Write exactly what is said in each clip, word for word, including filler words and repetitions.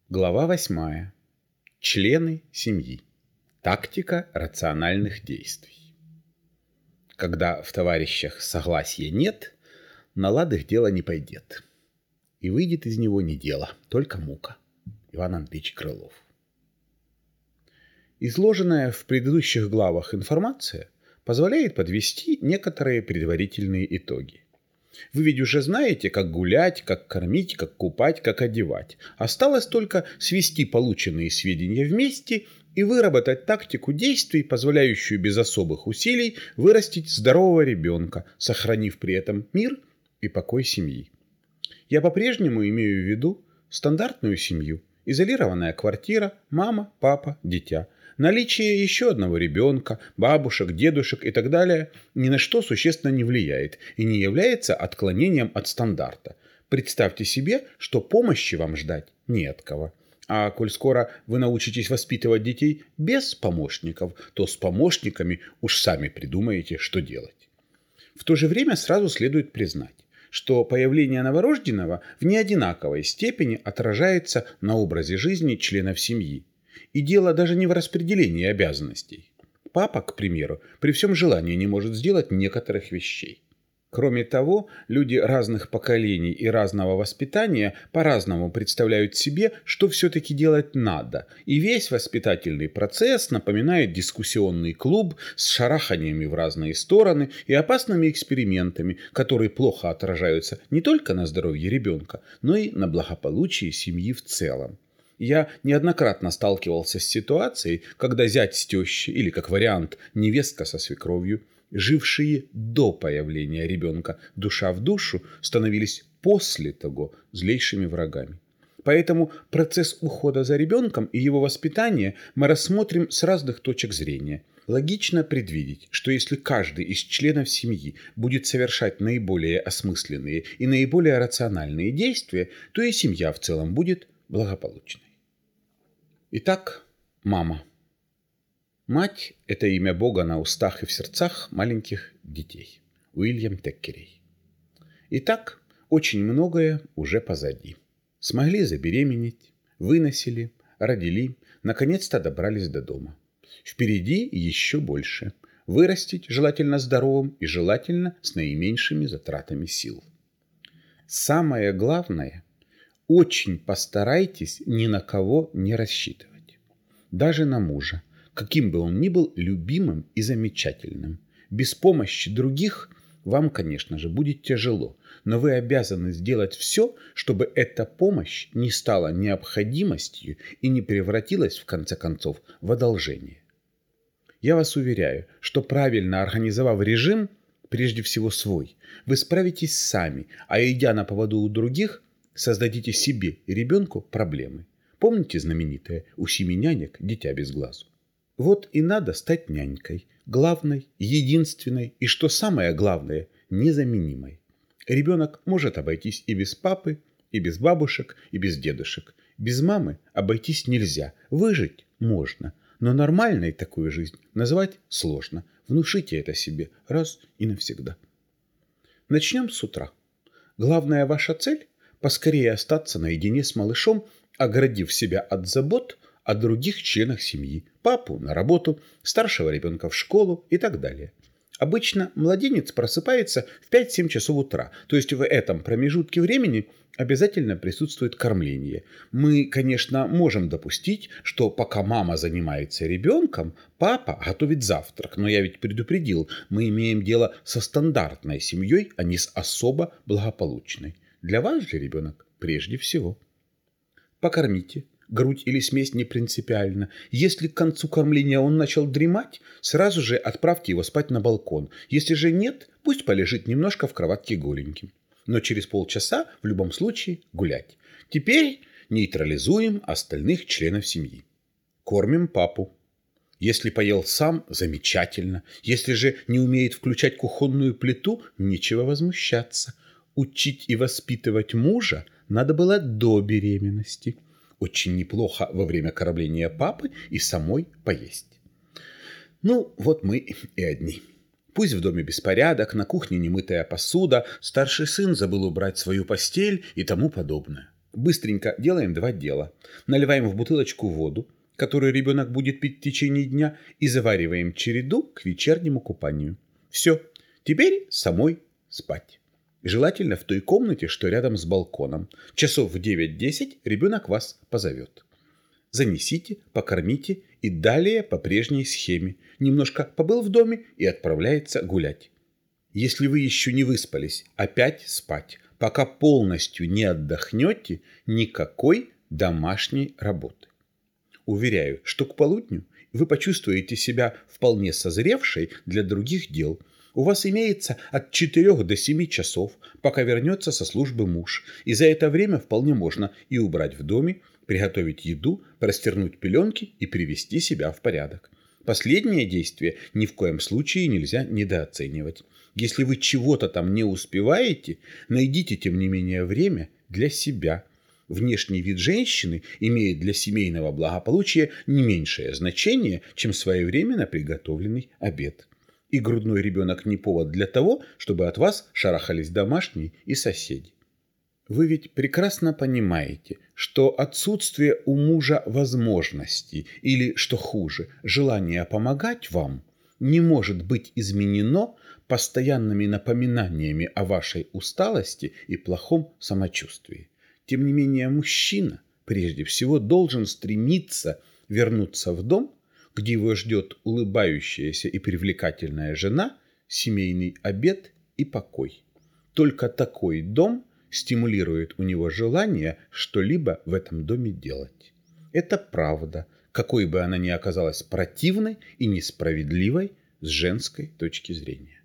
Глава восьмая. Члены семьи. Тактика рациональных действий. Когда в товарищах согласия нет, на лад их дело не пойдет. И выйдет из него не дело, только мука. Иван Андреевич Крылов. Изложенная в предыдущих главах информация позволяет подвести некоторые предварительные итоги. Вы ведь уже знаете, как гулять, как кормить, как купать, как одевать. Осталось только свести полученные сведения вместе и выработать тактику действий, позволяющую без особых усилий вырастить здорового ребенка, сохранив при этом мир и покой семьи. Я по-прежнему имею в виду стандартную семью. Изолированная квартира, мама, папа, дитя. Наличие еще одного ребенка, бабушек, дедушек и так далее ни на что существенно не влияет и не является отклонением от стандарта. Представьте себе, что помощи вам ждать не от кого. А коль скоро вы научитесь воспитывать детей без помощников, то с помощниками уж сами придумаете, что делать. В то же время сразу следует признать, что появление новорожденного в неодинаковой степени отражается на образе жизни членов семьи. И дело даже не в распределении обязанностей. Папа, к примеру, при всем желании не может сделать некоторых вещей. Кроме того, люди разных поколений и разного воспитания по-разному представляют себе, что все-таки делать надо. И весь воспитательный процесс напоминает дискуссионный клуб с шараханиями в разные стороны и опасными экспериментами, которые плохо отражаются не только на здоровье ребенка, но и на благополучии семьи в целом. Я неоднократно сталкивался с ситуацией, когда зять с тещей или, как вариант, невестка со свекровью, жившие до появления ребенка душа в душу, становились после того злейшими врагами. Поэтому процесс ухода за ребенком и его воспитания мы рассмотрим с разных точек зрения. Логично предвидеть, что если каждый из членов семьи будет совершать наиболее осмысленные и наиболее рациональные действия, то и семья в целом будет благополучной. Итак, мама. Мать – это имя Бога на устах и в сердцах маленьких детей. Уильям Теккерей. Итак, очень многое уже позади. Смогли забеременеть, выносили, родили, наконец-то добрались до дома. Впереди еще больше. Вырастить, желательно здоровым и желательно с наименьшими затратами сил. Самое главное – очень постарайтесь ни на кого не рассчитывать. Даже на мужа, каким бы он ни был любимым и замечательным. Без помощи других вам, конечно же, будет тяжело, но вы обязаны сделать все, чтобы эта помощь не стала необходимостью и не превратилась, в конце концов, в одолжение. Я вас уверяю, что правильно организовав режим, прежде всего свой, вы справитесь сами, а идя на поводу у других, создадите себе и ребенку проблемы. Помните знаменитое «У семи нянек дитя без глазу»? Вот и надо стать нянькой, главной, единственной и, что самое главное, незаменимой. Ребенок может обойтись и без папы, и без бабушек, и без дедушек. Без мамы обойтись нельзя, выжить можно, но нормальной такую жизнь назвать сложно. Внушите это себе раз и навсегда. Начнем с утра. Главная ваша цель – поскорее остаться наедине с малышом, оградив себя от забот о других членах семьи, папу на работу, старшего ребенка в школу и так далее. Обычно младенец просыпается в пять-семь часов утра, то есть в этом промежутке времени обязательно присутствует кормление. Мы, конечно, можем допустить, что пока мама занимается ребенком, папа готовит завтрак, но я ведь предупредил, мы имеем дело со стандартной семьей, а не с особо благополучной. Для вас же ребенок прежде всего. Покормите. Грудь или смесь не принципиально. Если к концу кормления он начал дремать, сразу же отправьте его спать на балкон. Если же нет, пусть полежит немножко в кроватке голеньким. Но через полчаса в любом случае гулять. Теперь нейтрализуем остальных членов семьи. Кормим папу. Если поел сам, замечательно. Если же не умеет включать кухонную плиту, нечего возмущаться. Учить и воспитывать мужа надо было до беременности. Очень неплохо во время кормления папы и самой поесть. Ну, вот мы и одни. Пусть в доме беспорядок, на кухне немытая посуда, старший сын забыл убрать свою постель и тому подобное. Быстренько делаем два дела. Наливаем в бутылочку воду, которую ребенок будет пить в течение дня, и завариваем череду к вечернему купанию. Все, теперь самой спать. Желательно в той комнате, что рядом с балконом. Часов в девять-десять ребенок вас позовет. Занесите, покормите и далее по прежней схеме. Немножко побыл в доме и отправляется гулять. Если вы еще не выспались, опять спать. Пока полностью не отдохнете, никакой домашней работы. Уверяю, что к полудню вы почувствуете себя вполне созревшей для других дел. У вас имеется от четырёх до семи часов, пока вернется со службы муж. И за это время вполне можно и убрать в доме, приготовить еду, простернуть пеленки и привести себя в порядок. Последнее действие ни в коем случае нельзя недооценивать. Если вы чего-то там не успеваете, найдите, тем не менее, время для себя. Внешний вид женщины имеет для семейного благополучия не меньшее значение, чем своевременно приготовленный обед. И грудной ребенок не повод для того, чтобы от вас шарахались домашние и соседи. Вы ведь прекрасно понимаете, что отсутствие у мужа возможности или, что хуже, желания помогать вам не может быть изменено постоянными напоминаниями о вашей усталости и плохом самочувствии. Тем не менее, мужчина прежде всего должен стремиться вернуться в дом, где его ждет улыбающаяся и привлекательная жена, семейный обед и покой. Только такой дом стимулирует у него желание что-либо в этом доме делать. Это правда, какой бы она ни оказалась противной и несправедливой с женской точки зрения.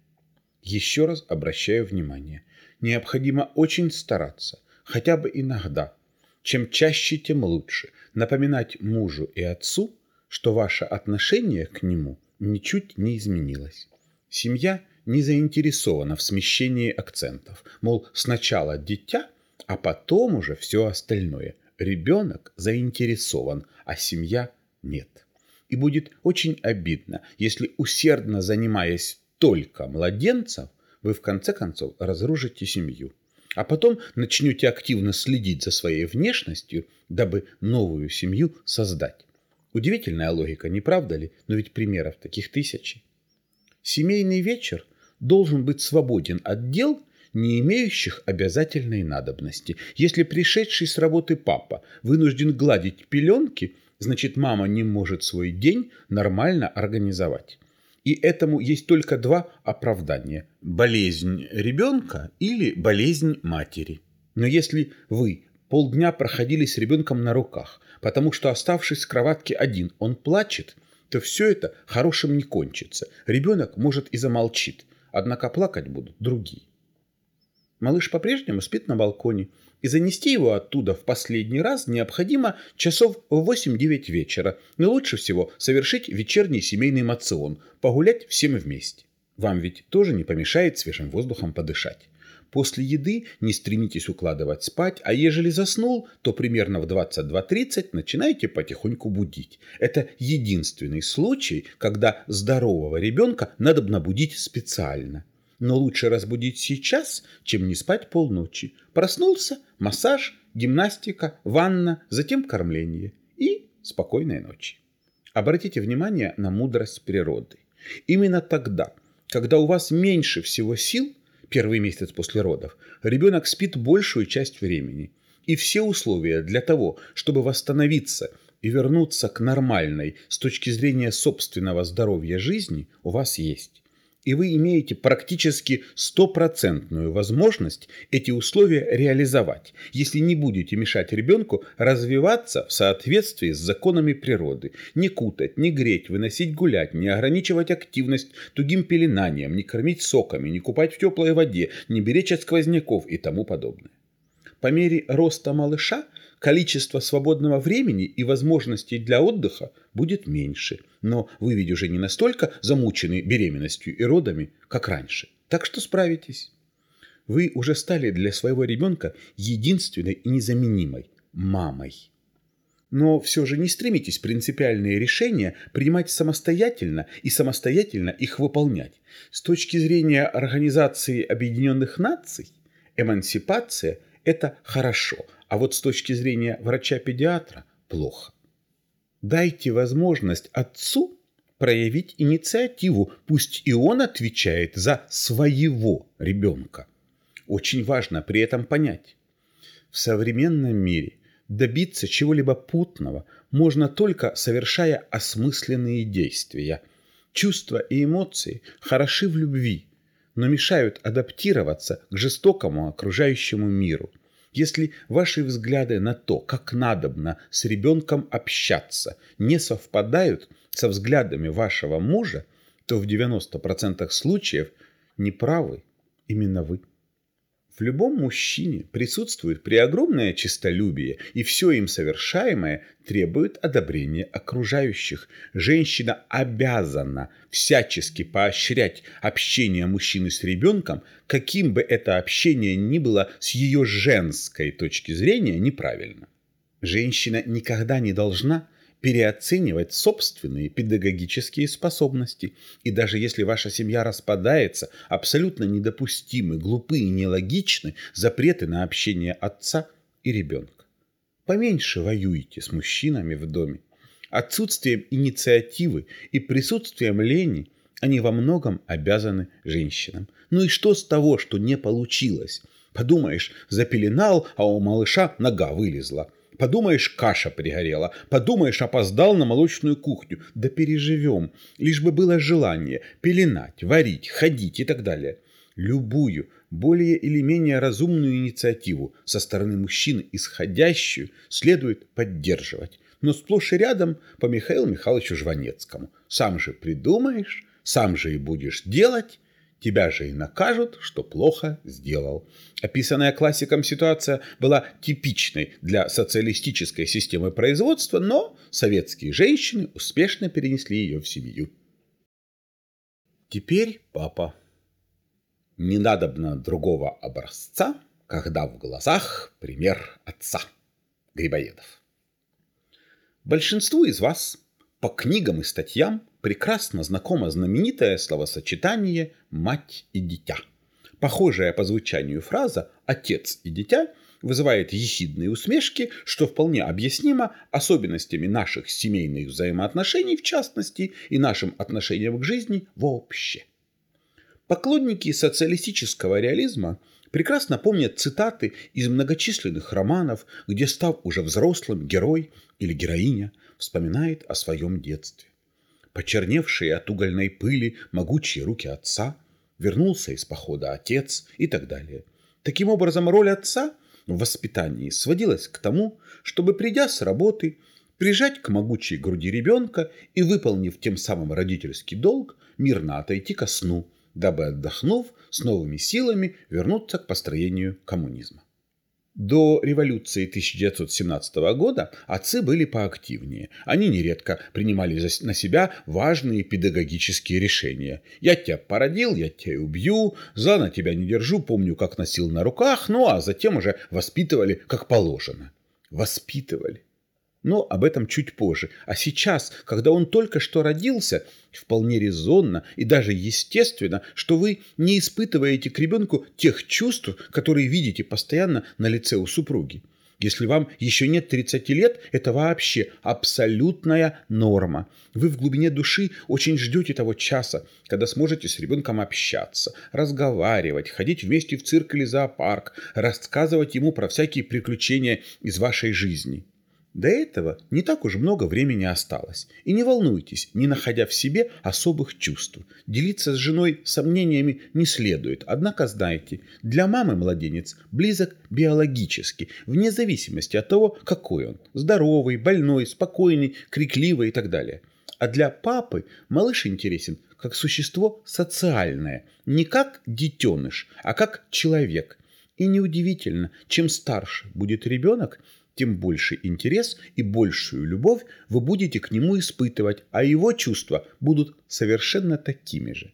Еще раз обращаю внимание, необходимо очень стараться, хотя бы иногда, чем чаще, тем лучше, напоминать мужу и отцу, что ваше отношение к нему ничуть не изменилось. Семья не заинтересована в смещении акцентов, мол, сначала дитя, а потом уже все остальное. Ребенок заинтересован, а семья нет. И будет очень обидно, если, усердно занимаясь только младенцем, вы в конце концов разрушите семью. А потом начнете активно следить за своей внешностью, дабы новую семью создать. Удивительная логика, не правда ли? Но ведь примеров таких тысячи. Семейный вечер должен быть свободен от дел, не имеющих обязательной надобности. Если пришедший с работы папа вынужден гладить пеленки, значит, мама не может свой день нормально организовать. И этому есть только два оправдания – болезнь ребенка или болезнь матери. Но если вы полдня проходили с ребенком на руках, потому что, оставшись с кроватки один, он плачет, то все это хорошим не кончится. Ребенок, может, и замолчит, однако плакать будут другие. Малыш по-прежнему спит на балконе, и занести его оттуда в последний раз необходимо часов в восемь-девять вечера, но лучше всего совершить вечерний семейный моцион, погулять всем вместе. Вам ведь тоже не помешает свежим воздухом подышать. После еды не стремитесь укладывать спать, а ежели заснул, то примерно в двадцать два тридцать начинайте потихоньку будить. Это единственный случай, когда здорового ребенка надо будить специально. Но лучше разбудить сейчас, чем не спать полночи. Проснулся, массаж, гимнастика, ванна, затем кормление и спокойной ночи. Обратите внимание на мудрость природы. Именно тогда, когда у вас меньше всего сил, первый месяц после родов, ребенок спит большую часть времени. И все условия для того, чтобы восстановиться и вернуться к нормальной с точки зрения собственного здоровья жизни, у вас есть. И вы имеете практически стопроцентную возможность эти условия реализовать, если не будете мешать ребенку развиваться в соответствии с законами природы. Не кутать, не греть, выносить гулять, не ограничивать активность тугим пеленанием, не кормить соками, не купать в теплой воде, не беречь от сквозняков и тому подобное. По мере роста малыша количество свободного времени и возможностей для отдыха будет меньше. Но вы ведь уже не настолько замучены беременностью и родами, как раньше. Так что справитесь. Вы уже стали для своего ребенка единственной и незаменимой мамой. Но все же не стремитесь принципиальные решения принимать самостоятельно и самостоятельно их выполнять. С точки зрения Организации Объединенных Наций, эмансипация – это хорошо, а вот с точки зрения врача-педиатра плохо. Дайте возможность отцу проявить инициативу, пусть и он отвечает за своего ребенка. Очень важно при этом понять, в современном мире добиться чего-либо путного можно только совершая осмысленные действия. Чувства и эмоции хороши в любви, но мешают адаптироваться к жестокому окружающему миру. Если ваши взгляды на то, как надобно с ребенком общаться, не совпадают со взглядами вашего мужа, то в девяноста процентах случаев неправы именно вы. В любом мужчине присутствует преогромное честолюбие, и все им совершаемое требует одобрения окружающих. Женщина обязана всячески поощрять общение мужчины с ребенком, каким бы это общение ни было с ее женской точки зрения неправильно. Женщина никогда не должна переоценивать собственные педагогические способности. И даже если ваша семья распадается, абсолютно недопустимы, глупы и нелогичны запреты на общение отца и ребенка. Поменьше воюйте с мужчинами в доме. Отсутствием инициативы и присутствием лени они во многом обязаны женщинам. Ну и что с того, что не получилось? Подумаешь, запеленал, а у малыша нога вылезла. Подумаешь, каша пригорела. Подумаешь, опоздал на молочную кухню. Да переживем. Лишь бы было желание пеленать, варить, ходить и так далее. Любую, более или менее разумную инициативу со стороны мужчины исходящую следует поддерживать. Но сплошь и рядом по Михаилу Михайловичу Жванецкому. Сам же придумаешь, сам же и будешь делать. Тебя же и накажут, что плохо сделал. Описанная классиком ситуация была типичной для социалистической системы производства, но советские женщины успешно перенесли ее в семью. Теперь папа. Не надобно другого образца, когда в глазах пример отца. Грибоедов. Большинству из вас по книгам и статьям прекрасно знакомо знаменитое словосочетание «мать и дитя». Похожая по звучанию фраза «отец и дитя» вызывает ехидные усмешки, что вполне объяснимо особенностями наших семейных взаимоотношений в частности и нашим отношением к жизни вообще. Поклонники социалистического реализма прекрасно помнят цитаты из многочисленных романов, где, став уже взрослым, герой или героиня вспоминает о своем детстве. Почерневшие от угольной пыли могучие руки отца, вернулся из похода отец и так далее. Таким образом, роль отца в воспитании сводилась к тому, чтобы, придя с работы, прижать к могучей груди ребенка и, выполнив тем самым родительский долг, мирно отойти ко сну, дабы, отдохнув, с новыми силами вернуться к построению коммунизма. До революции тысяча девятьсот семнадцатого года отцы были поактивнее. Они нередко принимали на себя важные педагогические решения. «Я тебя породил, я тебя убью, зла на тебя не держу, помню, как носил на руках», ну а затем уже воспитывали как положено. Воспитывали. Но об этом чуть позже. А сейчас, когда он только что родился, вполне резонно и даже естественно, что вы не испытываете к ребенку тех чувств, которые видите постоянно на лице у супруги. Если вам еще нет тридцати лет, это вообще абсолютная норма. Вы в глубине души очень ждете того часа, когда сможете с ребенком общаться, разговаривать, ходить вместе в цирк или зоопарк, рассказывать ему про всякие приключения из вашей жизни. До этого не так уж много времени осталось. И не волнуйтесь, не находя в себе особых чувств. Делиться с женой сомнениями не следует. Однако знайте, для мамы младенец близок биологически, вне зависимости от того, какой он. Здоровый, больной, спокойный, крикливый и так далее. А для папы малыш интересен как существо социальное. Не как детеныш, а как человек. И неудивительно, чем старше будет ребенок, тем больше интерес и большую любовь вы будете к нему испытывать, а его чувства будут совершенно такими же.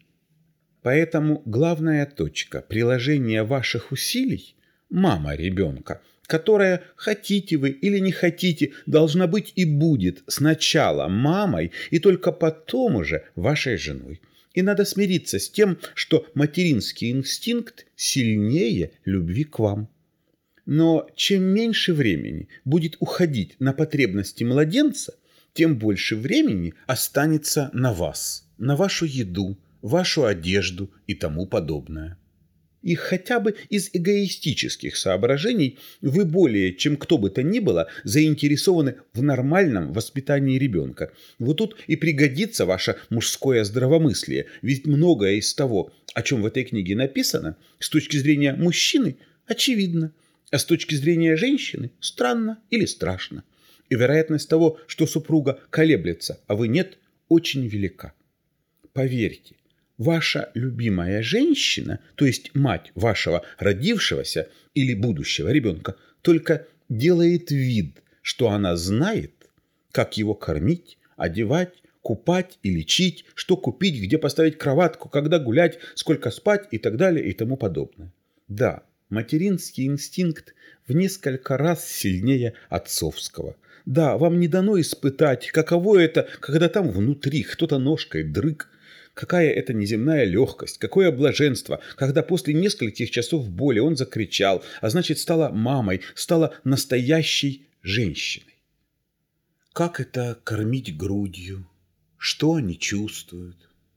Поэтому главная точка приложения ваших усилий – мама ребенка, которая, хотите вы или не хотите, должна быть и будет сначала мамой и только потом уже вашей женой. И надо смириться с тем, что материнский инстинкт сильнее любви к вам. Но чем меньше времени будет уходить на потребности младенца, тем больше времени останется на вас, на вашу еду, вашу одежду и тому подобное. И хотя бы из эгоистических соображений вы более, чем кто бы то ни было, заинтересованы в нормальном воспитании ребенка. Вот тут и пригодится ваше мужское здравомыслие, ведь многое из того, о чем в этой книге написано, с точки зрения мужчины очевидно, а с точки зрения женщины странно или страшно. И вероятность того, что супруга колеблется, а вы нет, очень велика. Поверьте, ваша любимая женщина, то есть мать вашего родившегося или будущего ребенка, только делает вид, что она знает, как его кормить, одевать, купать и лечить, что купить, где поставить кроватку, когда гулять, сколько спать и так далее и тому подобное. Да, материнский инстинкт в несколько раз сильнее отцовского. Да, вам не дано испытать, каково это, когда там внутри кто-то ножкой дрыг. Какая это неземная легкость, какое блаженство, когда после нескольких часов боли он закричал, а значит стала мамой, стала настоящей женщиной. Как это кормить грудью? Что они чувствуют?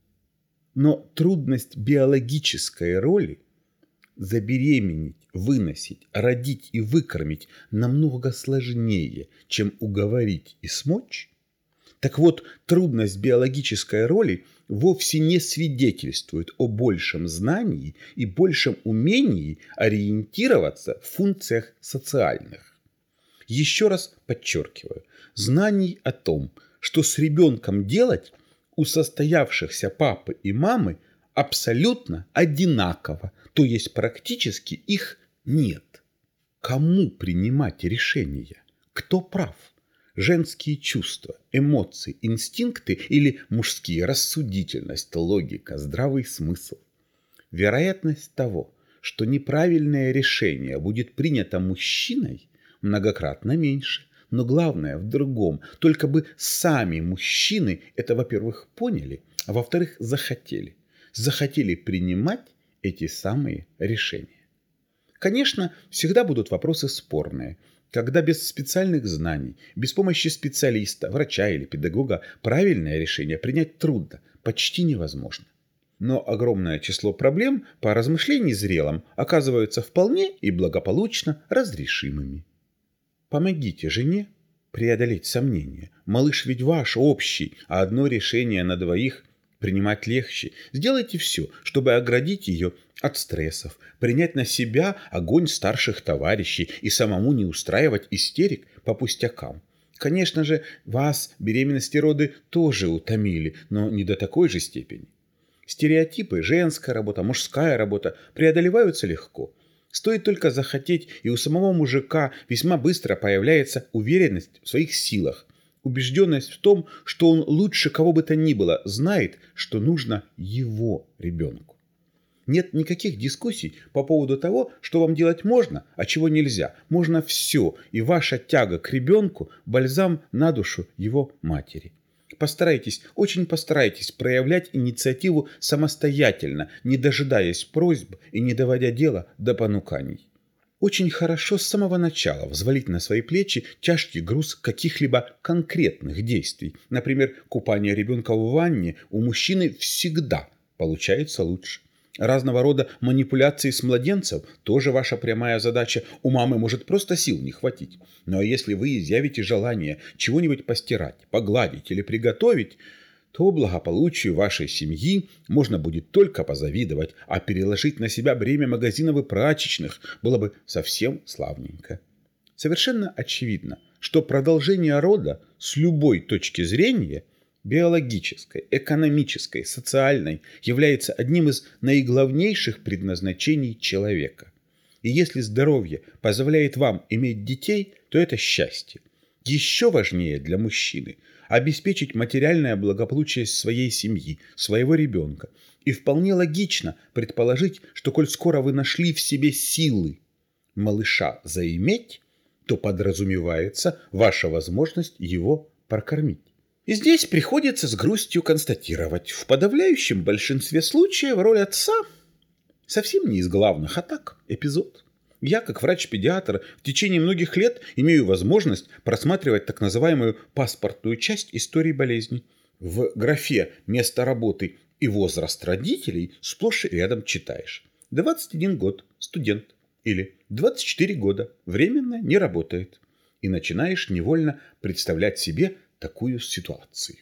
Но трудность биологической роли забеременеть, выносить, родить и выкормить намного сложнее, чем уговорить и смочь. Так вот, трудность биологической роли вовсе не свидетельствует о большем знании и большем умении ориентироваться в функциях социальных. Еще раз подчеркиваю, знаний о том, что с ребенком делать, у состоявшихся папы и мамы абсолютно одинаково, то есть практически их нет. Кому принимать решения? Кто прав? Женские чувства, эмоции, инстинкты или мужские рассудительность, логика, здравый смысл? Вероятность того, что неправильное решение будет принято мужчиной, многократно меньше. Но главное в другом. Только бы сами мужчины это, во-первых, поняли, а во-вторых, захотели. Захотели принимать эти самые решения. Конечно, всегда будут вопросы спорные. Когда без специальных знаний, без помощи специалиста, врача или педагога правильное решение принять трудно, почти невозможно. Но огромное число проблем по размышлению зрелым оказываются вполне и благополучно разрешимыми. Помогите жене преодолеть сомнения. Малыш ведь ваш, общий, а одно решение на двоих принимать легче. Сделайте все, чтобы оградить ее от стрессов, принять на себя огонь старших товарищей и самому не устраивать истерик по пустякам. Конечно же, вас беременность и роды тоже утомили, но не до такой же степени. Стереотипы, женская работа, мужская работа преодолеваются легко. Стоит только захотеть, и у самого мужика весьма быстро появляется уверенность в своих силах, убежденность в том, что он лучше кого бы то ни было знает, что нужно его ребенку. Нет никаких дискуссий по поводу того, что вам делать можно, а чего нельзя. Можно все, и ваша тяга к ребенку – бальзам на душу его матери. Постарайтесь, очень постарайтесь проявлять инициативу самостоятельно, не дожидаясь просьб и не доводя дело до понуканий. Очень хорошо с самого начала взвалить на свои плечи тяжкий груз каких-либо конкретных действий. Например, купание ребенка в ванне у мужчины всегда получается лучше. Разного рода манипуляции с младенцем тоже ваша прямая задача. У мамы может просто сил не хватить. Но если вы изъявите желание чего-нибудь постирать, погладить или приготовить, то благополучию вашей семьи можно будет только позавидовать, а переложить на себя бремя магазинов и прачечных было бы совсем славненько. Совершенно очевидно, что продолжение рода с любой точки зрения – биологической, экономической, социальной, является одним из наиглавнейших предназначений человека. И если здоровье позволяет вам иметь детей, то это счастье. Еще важнее для мужчины обеспечить материальное благополучие своей семьи, своего ребенка. И вполне логично предположить, что коль скоро вы нашли в себе силы малыша заиметь, то подразумевается ваша возможность его прокормить. И здесь приходится с грустью констатировать, в подавляющем большинстве случаев роль отца совсем не из главных, а так эпизод. Я, как врач-педиатр, в течение многих лет имею возможность просматривать так называемую паспортную часть истории болезни. В графе «Место работы» и «Возраст родителей» сплошь и рядом читаешь: двадцать один год, студент, или двадцать четыре года, временно не работает. И начинаешь невольно представлять себе такую ситуацию.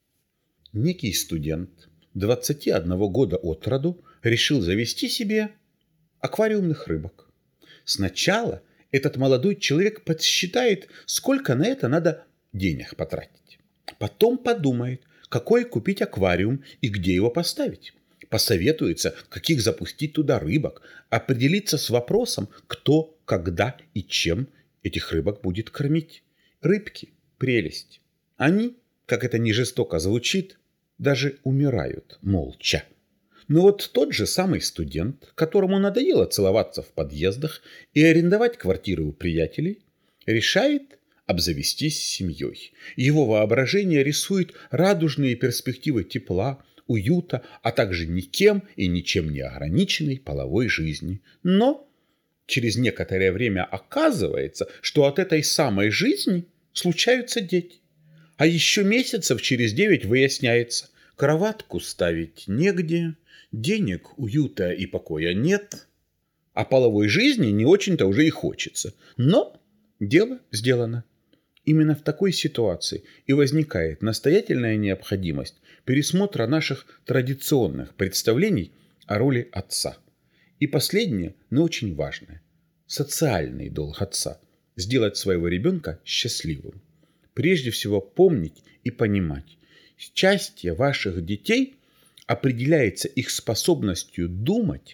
Некий студент двадцати одного года от роду решил завести себе аквариумных рыбок. Сначала этот молодой человек подсчитает, сколько на это надо денег потратить. Потом подумает, какой купить аквариум и где его поставить. Посоветуется, каких запустить туда рыбок, определиться с вопросом, кто, когда и чем этих рыбок будет кормить. Рыбки – прелесть. Они, как это ни жестоко звучит, даже умирают молча. Но вот тот же самый студент, которому надоело целоваться в подъездах и арендовать квартиры у приятелей, решает обзавестись семьей. Его воображение рисует радужные перспективы тепла, уюта, а также никем и ничем не ограниченной половой жизни. Но через некоторое время оказывается, что от этой самой жизни случаются дети. А еще месяцев через девять выясняется, кроватку ставить негде, денег, уюта и покоя нет, а половой жизни не очень-то уже и хочется. Но дело сделано. Именно в такой ситуации и возникает настоятельная необходимость пересмотра наших традиционных представлений о роли отца. И последнее, но очень важное – социальный долг отца – сделать своего ребенка счастливым. Прежде всего помнить и понимать, счастье ваших детей определяется их способностью думать,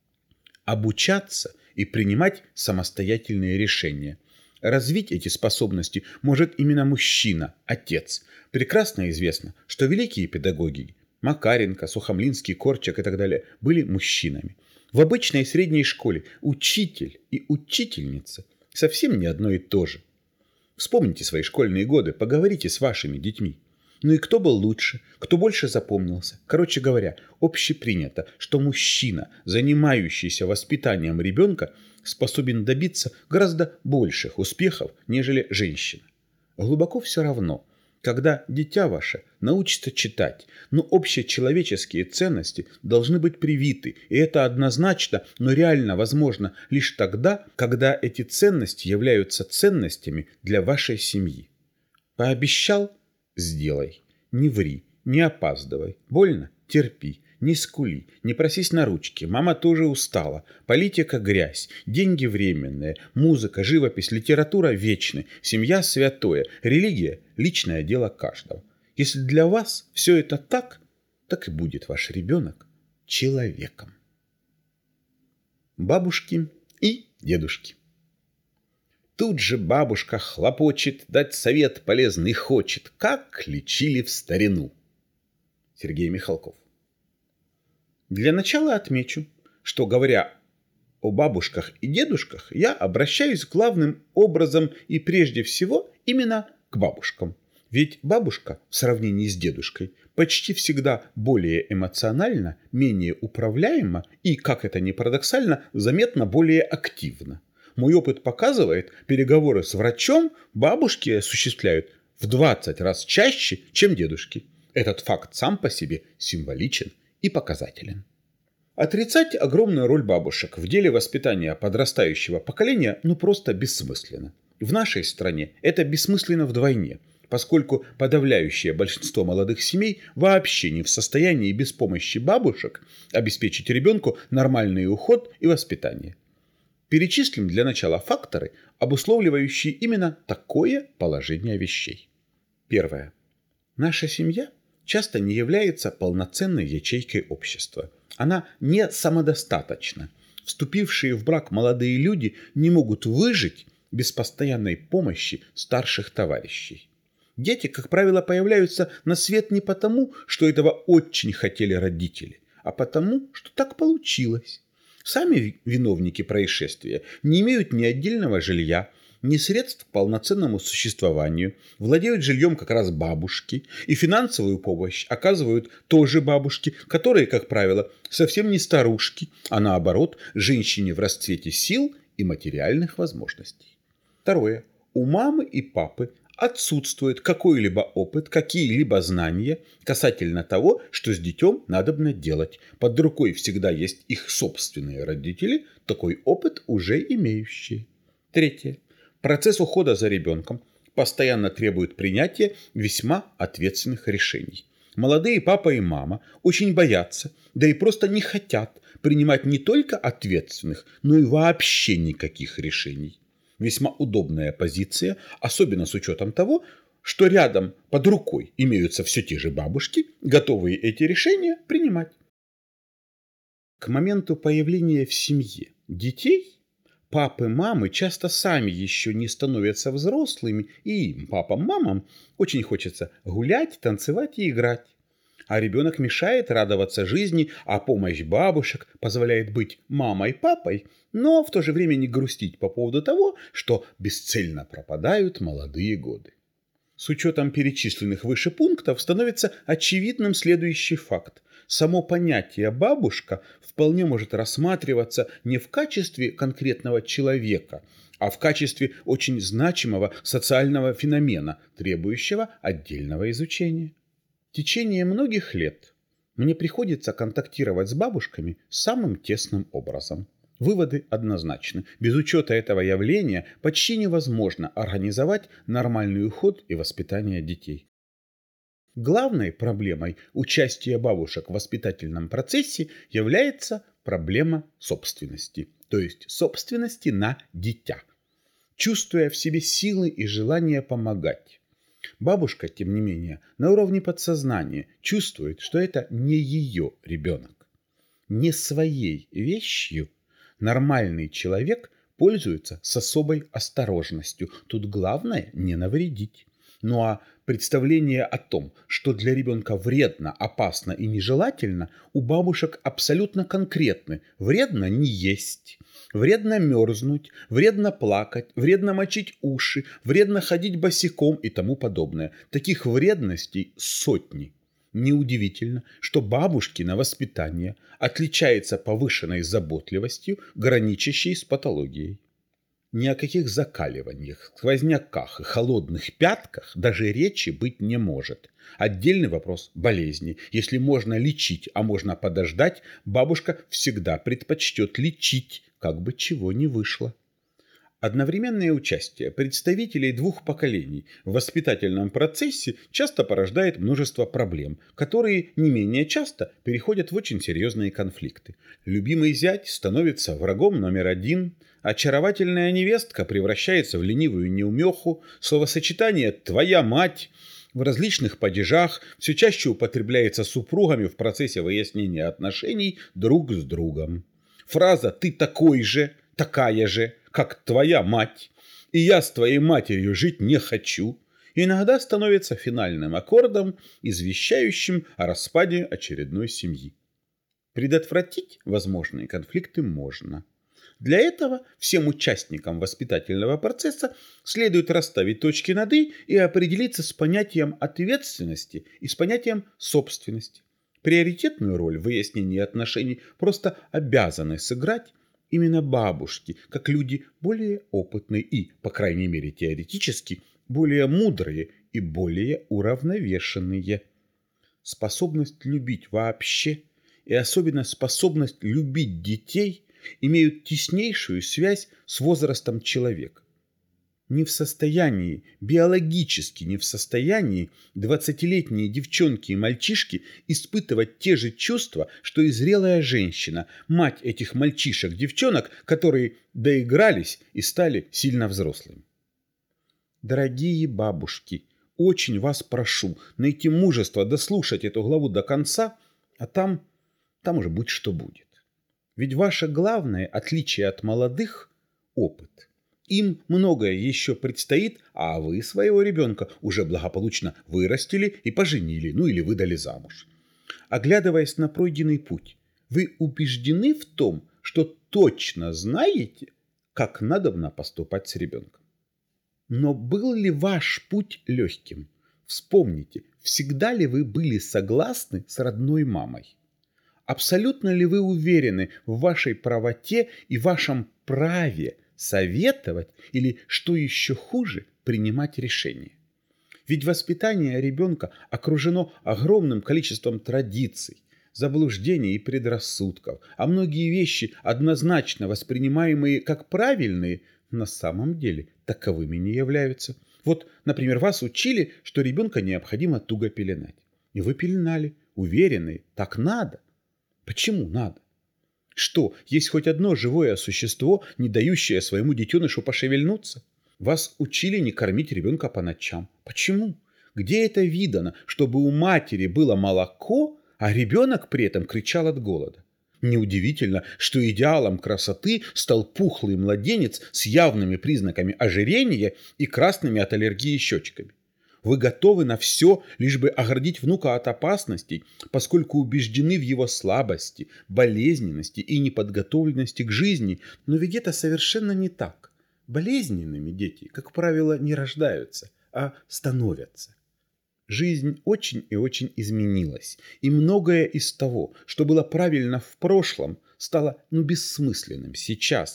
обучаться и принимать самостоятельные решения. Развить эти способности может именно мужчина, отец. Прекрасно известно, что великие педагоги Макаренко, Сухомлинский, Корчак и так далее были мужчинами. В обычной средней школе учитель и учительница совсем не одно и то же. Вспомните свои школьные годы, поговорите с вашими детьми. Ну и кто был лучше, кто больше запомнился? Короче говоря, общепринято, что мужчина, занимающийся воспитанием ребенка, способен добиться гораздо больших успехов, нежели женщина. Глубоко все равно, когда дитя ваше научится читать, но общечеловеческие ценности должны быть привиты, и это однозначно, но реально возможно лишь тогда, когда эти ценности являются ценностями для вашей семьи. Пообещал – сделай. Не ври, не опаздывай. Больно – терпи. Не скули, не просись на ручки, мама тоже устала. Политика – грязь, деньги временные, музыка, живопись, литература – вечны, семья – святое, религия – личное дело каждого. Если для вас все это так, так и будет ваш ребенок человеком. Бабушки и дедушки. Тут же бабушка хлопочет, дать совет полезный хочет, как лечили в старину. Сергей Михалков. Для начала отмечу, что, говоря о бабушках и дедушках, я обращаюсь главным образом и прежде всего именно к бабушкам. Ведь бабушка в сравнении с дедушкой почти всегда более эмоциональна, менее управляема и, как это ни парадоксально, заметно более активна. Мой опыт показывает, переговоры с врачом бабушки осуществляют в двадцать раз чаще, чем дедушки. Этот факт сам по себе символичен и показателен. Отрицать огромную роль бабушек в деле воспитания подрастающего поколения ну просто бессмысленно. В нашей стране это бессмысленно вдвойне, поскольку подавляющее большинство молодых семей вообще не в состоянии без помощи бабушек обеспечить ребенку нормальный уход и воспитание. Перечислим для начала факторы, обусловливающие именно такое положение вещей. Первое. Наша семья часто не является полноценной ячейкой общества. Она не самодостаточна. Вступившие в брак молодые люди не могут выжить без постоянной помощи старших товарищей. Дети, как правило, появляются на свет не потому, что этого очень хотели родители, а потому, что так получилось. Сами виновники происшествия не имеют ни отдельного жилья, ни средств к полноценному существованию, владеют жильем как раз бабушки, и финансовую помощь оказывают тоже бабушки, которые, как правило, совсем не старушки, а наоборот, женщине в расцвете сил и материальных возможностей. Второе. У мамы и папы отсутствует какой-либо опыт, какие-либо знания касательно того, что с детем надобно делать. Под рукой всегда есть их собственные родители, такой опыт уже имеющие. Третье. Процесс ухода за ребенком постоянно требует принятия весьма ответственных решений. Молодые папа и мама очень боятся, да и просто не хотят принимать не только ответственных, но и вообще никаких решений. Весьма удобная позиция, особенно с учетом того, что рядом под рукой имеются все те же бабушки, готовые эти решения принимать. К моменту появления в семье детей папы, мамы часто сами еще не становятся взрослыми, и им, папам, мамам, очень хочется гулять, танцевать и играть. А ребенок мешает радоваться жизни, а помощь бабушек позволяет быть мамой, папой, но в то же время не грустить по поводу того, что бесцельно пропадают молодые годы. С учетом перечисленных выше пунктов становится очевидным следующий факт. Само понятие «бабушка» вполне может рассматриваться не в качестве конкретного человека, а в качестве очень значимого социального феномена, требующего отдельного изучения. В течение многих лет мне приходится контактировать с бабушками самым тесным образом. Выводы однозначны. Без учета этого явления почти невозможно организовать нормальный уход и воспитание детей. Главной проблемой участия бабушек в воспитательном процессе является проблема собственности, то есть собственности на дитя. Чувствуя в себе силы и желание помогать, бабушка, тем не менее, на уровне подсознания чувствует, что это не ее ребенок. Не своей вещью нормальный человек пользуется с особой осторожностью. Тут главное не навредить. Ну а представление о том, что для ребенка вредно, опасно и нежелательно, у бабушек абсолютно конкретны. Вредно не есть, вредно мерзнуть, вредно плакать, вредно мочить уши, вредно ходить босиком и тому подобное. Таких вредностей сотни. Неудивительно, что бабушкино воспитание отличается повышенной заботливостью, граничащей с патологией. Ни о каких закаливаниях, сквозняках и холодных пятках даже речи быть не может. Отдельный вопрос – болезни. Если можно лечить, а можно подождать, бабушка всегда предпочтет лечить, как бы чего ни вышло. Одновременное участие представителей двух поколений в воспитательном процессе часто порождает множество проблем, которые не менее часто переходят в очень серьезные конфликты. Любимый зять становится врагом номер один, очаровательная невестка превращается в ленивую неумеху, словосочетание «твоя мать» в различных падежах все чаще употребляется супругами в процессе выяснения отношений друг с другом. Фраза «ты такой же», «такая же», как твоя мать, и я с твоей матерью жить не хочу, иногда становится финальным аккордом, извещающим о распаде очередной семьи. Предотвратить возможные конфликты можно. Для этого всем участникам воспитательного процесса следует расставить точки над «и» и определиться с понятием ответственности и с понятием собственности. Приоритетную роль в выяснении отношений просто обязаны сыграть именно бабушки, как люди более опытные и, по крайней мере теоретически, более мудрые и более уравновешенные. Способность любить вообще и особенно способность любить детей имеют теснейшую связь с возрастом человека. Не в состоянии, биологически не в состоянии двадцатилетние девчонки и мальчишки испытывать те же чувства, что и зрелая женщина, мать этих мальчишек-девчонок, которые доигрались и стали сильно взрослыми. Дорогие бабушки, очень вас прошу найти мужество дослушать эту главу до конца, а там, там уже будь что будет. Ведь ваше главное отличие от молодых – опыт. Им многое еще предстоит, а вы своего ребенка уже благополучно вырастили и поженили, ну или выдали замуж. Оглядываясь на пройденный путь, вы убеждены в том, что точно знаете, как надобно поступать с ребенком. Но был ли ваш путь легким? Вспомните, всегда ли вы были согласны с родной мамой? Абсолютно ли вы уверены в вашей правоте и вашем праве советовать или, что еще хуже, принимать решения. Ведь воспитание ребенка окружено огромным количеством традиций, заблуждений и предрассудков, а многие вещи, однозначно воспринимаемые как правильные, на самом деле таковыми не являются. Вот, например, вас учили, что ребенка необходимо туго пеленать. И вы пеленали, уверенные, так надо. Почему надо? Что, есть хоть одно живое существо, не дающее своему детенышу пошевельнуться? Вас учили не кормить ребенка по ночам. Почему? Где это видано, чтобы у матери было молоко, а ребенок при этом кричал от голода? Неудивительно, что идеалом красоты стал пухлый младенец с явными признаками ожирения и красными от аллергии щечками. Вы готовы на все, лишь бы оградить внука от опасностей, поскольку убеждены в его слабости, болезненности и неподготовленности к жизни. Но ведь это совершенно не так. Болезненными дети, как правило, не рождаются, а становятся. Жизнь очень и очень изменилась, и многое из того, что было правильно в прошлом, стало ну, бессмысленным сейчас.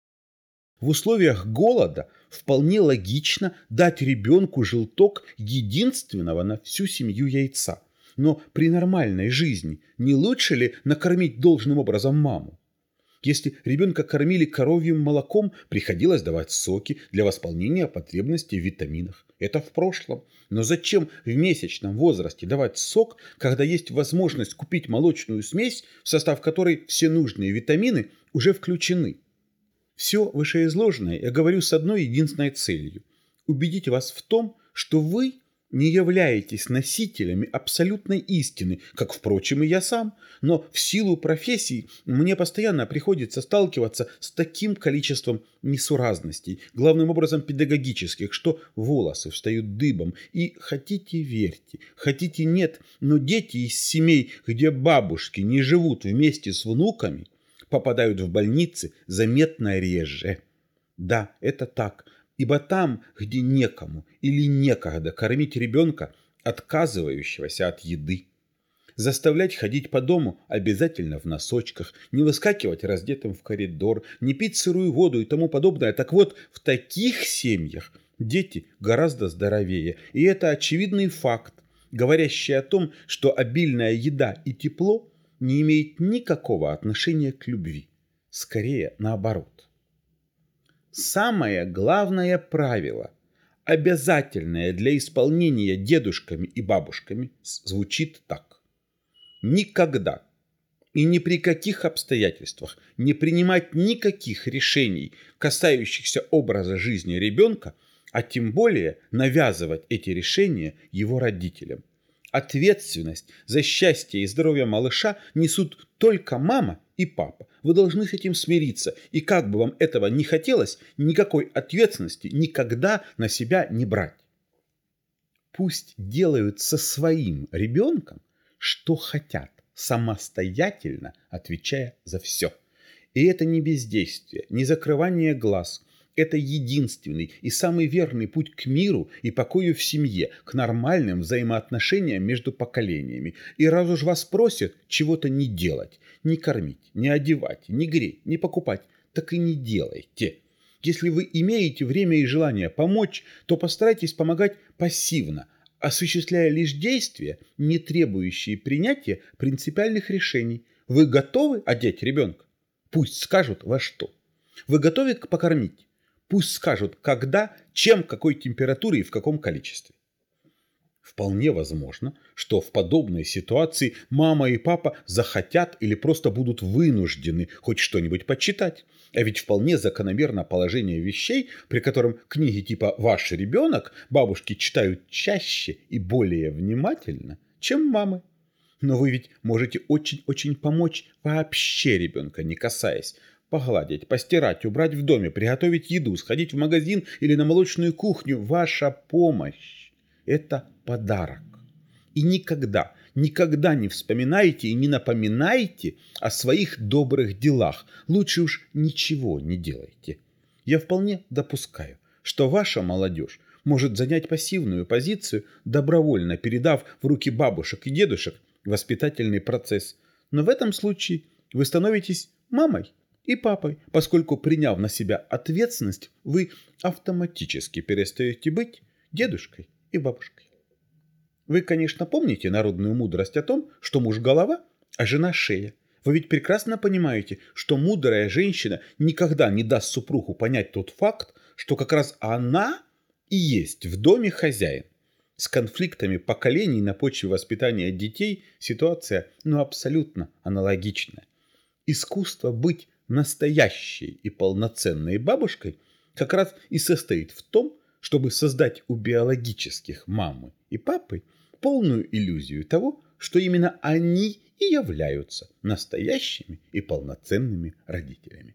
В условиях голода вполне логично дать ребенку желток единственного на всю семью яйца. Но при нормальной жизни не лучше ли накормить должным образом маму? Если ребенка кормили коровьим молоком, приходилось давать соки для восполнения потребностей в витаминах. Это в прошлом. Но зачем в месячном возрасте давать сок, когда есть возможность купить молочную смесь, в состав которой все нужные витамины уже включены? Все вышеизложенное я говорю с одной единственной целью – убедить вас в том, что вы не являетесь носителями абсолютной истины, как, впрочем, и я сам, но в силу профессии мне постоянно приходится сталкиваться с таким количеством несуразностей, главным образом педагогических, что волосы встают дыбом. И хотите верьте, хотите нет, но дети из семей, где бабушки не живут вместе с внуками, попадают в больницы заметно реже. Да, это так. Ибо там, где некому или некогда кормить ребенка, отказывающегося от еды, заставлять ходить по дому обязательно в носочках, не выскакивать раздетым в коридор, не пить сырую воду и тому подобное. Так вот, в таких семьях дети гораздо здоровее. И это очевидный факт, говорящий о том, что обильная еда и тепло не имеет никакого отношения к любви. Скорее, наоборот. Самое главное правило, обязательное для исполнения дедушками и бабушками, звучит так. Никогда и ни при каких обстоятельствах не принимать никаких решений, касающихся образа жизни ребенка, а тем более навязывать эти решения его родителям. Ответственность за счастье и здоровье малыша несут только мама и папа. Вы должны с этим смириться. И как бы вам этого не хотелось, никакой ответственности никогда на себя не брать. Пусть делают со своим ребенком, что хотят, самостоятельно отвечая за все. И это не бездействие, не закрывание глаз. Это единственный и самый верный путь к миру и покою в семье, к нормальным взаимоотношениям между поколениями. И раз уж вас просят чего-то не делать, не кормить, не одевать, не греть, не покупать, так и не делайте. Если вы имеете время и желание помочь, то постарайтесь помогать пассивно, осуществляя лишь действия, не требующие принятия принципиальных решений. Вы готовы одеть ребенка? Пусть скажут во что. Вы готовы покормить? Пусть скажут, когда, чем, какой температуре и в каком количестве. Вполне возможно, что в подобной ситуации мама и папа захотят или просто будут вынуждены хоть что-нибудь почитать. А ведь вполне закономерно положение вещей, при котором книги типа «Ваш ребенок» бабушки читают чаще и более внимательно, чем мамы. Но вы ведь можете очень-очень помочь вообще ребенка не касаясь. Погладить, постирать, убрать в доме, приготовить еду, сходить в магазин или на молочную кухню. Ваша помощь – это подарок. И никогда, никогда не вспоминайте и не напоминайте о своих добрых делах. Лучше уж ничего не делайте. Я вполне допускаю, что ваша молодежь может занять пассивную позицию, добровольно передав в руки бабушек и дедушек воспитательный процесс. Но в этом случае вы становитесь мамой и папой, поскольку, приняв на себя ответственность, вы автоматически перестаете быть дедушкой и бабушкой. Вы, конечно, помните народную мудрость о том, что муж голова, а жена шея. Вы ведь прекрасно понимаете, что мудрая женщина никогда не даст супругу понять тот факт, что как раз она и есть в доме хозяин. С конфликтами поколений на почве воспитания детей ситуация, ну, абсолютно аналогичная. Искусство быть настоящей и полноценной бабушкой как раз и состоит в том, чтобы создать у биологических мамы и папы полную иллюзию того, что именно они и являются настоящими и полноценными родителями.